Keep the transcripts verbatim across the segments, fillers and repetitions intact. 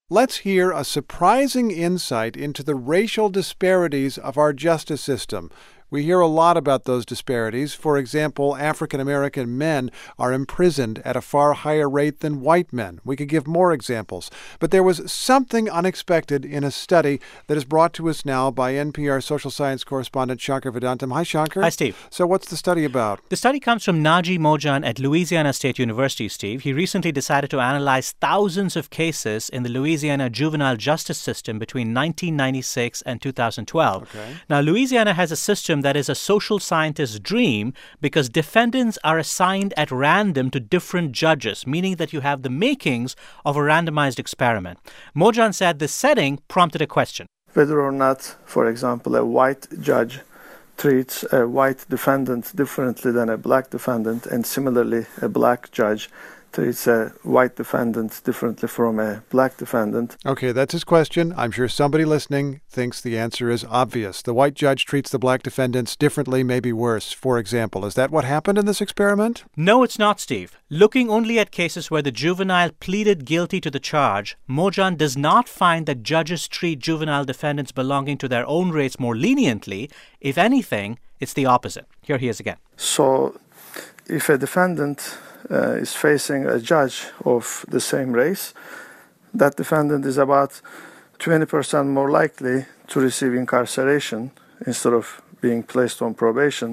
Let's hear a surprising insight into the racial disparities of our justice system. We hear a lot about those disparities. For example, African American men are imprisoned at a far higher rate than white men. We could give more examples. But there was something unexpected in a study that is brought to us now by N P R social science correspondent Shankar Vedantam. Hi, Shankar. Hi, Steve. So what's the study about? The study comes from Naji Mojan at Louisiana State University, Steve. He recently decided to analyze thousands of cases in the Louisiana juvenile justice system between nineteen ninety-six and two thousand twelve. Okay. Now, Louisiana has a system that is a social scientist's dream because defendants are assigned at random to different judges, meaning that you have the makings of a randomized experiment. Mojan said this setting prompted a question. Whether or not, for example, a white judge treats a white defendant differently than a black defendant, and similarly, a black judge treats a white defendant differently from a black defendant. Okay, that's his question. I'm sure somebody listening thinks the answer is obvious. The white judge treats the black defendants differently, maybe worse. For example, is that what happened in this experiment? No, it's not, Steve. Looking only at cases where the juvenile pleaded guilty to the charge, Mojan does not find that judges treat juvenile defendants belonging to their own race more leniently. If anything, it's the opposite. Here he is again. So if a defendant Uh, is facing a judge of the same race, that defendant is about twenty percent more likely to receive incarceration instead of being placed on probation.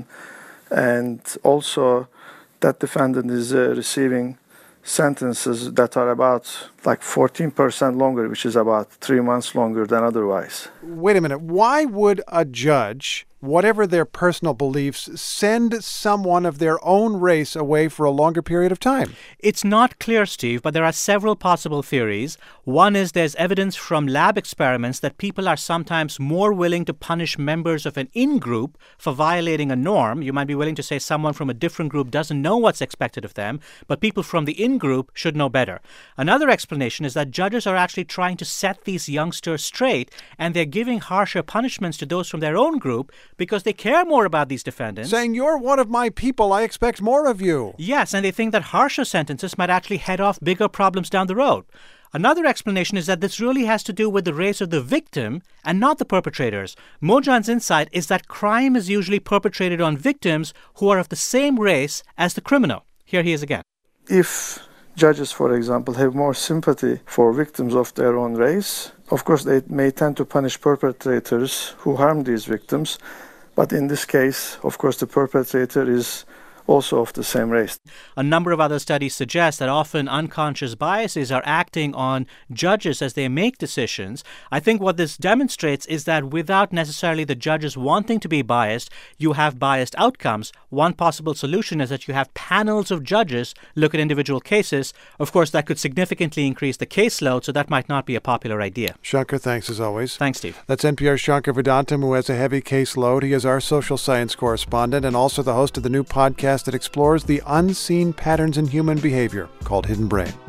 And also, that defendant is uh, receiving sentences that are about like fourteen percent longer, which is about three months longer than otherwise. Wait a minute. Why would a judge, whatever their personal beliefs, send someone of their own race away for a longer period of time? It's not clear, Steve, but there are several possible theories. One is there's evidence from lab experiments that people are sometimes more willing to punish members of an in-group for violating a norm. You might be willing to say someone from a different group doesn't know what's expected of them, but people from the in-group should know better. Another explanation is that judges are actually trying to set these youngsters straight, and they're giving harsher punishments to those from their own group because they care more about these defendants. Saying, you're one of my people, I expect more of you. Yes, and they think that harsher sentences might actually head off bigger problems down the road. Another explanation is that this really has to do with the race of the victim and not the perpetrators. Mojan's insight is that crime is usually perpetrated on victims who are of the same race as the criminal. Here he is again. If judges, for example, have more sympathy for victims of their own race, of course, they may tend to punish perpetrators who harm these victims. But in this case, of course, the perpetrator is also of the same race. A number of other studies suggest that often unconscious biases are acting on judges as they make decisions. I think what this demonstrates is that without necessarily the judges wanting to be biased, you have biased outcomes. One possible solution is that you have panels of judges look at individual cases. Of course, that could significantly increase the caseload, so that might not be a popular idea. Shankar, thanks as always. Thanks, Steve. That's N P R's Shankar Vedantam, who has a heavy caseload. He is our social science correspondent and also the host of the new podcast that explores the unseen patterns in human behavior called Hidden Brain.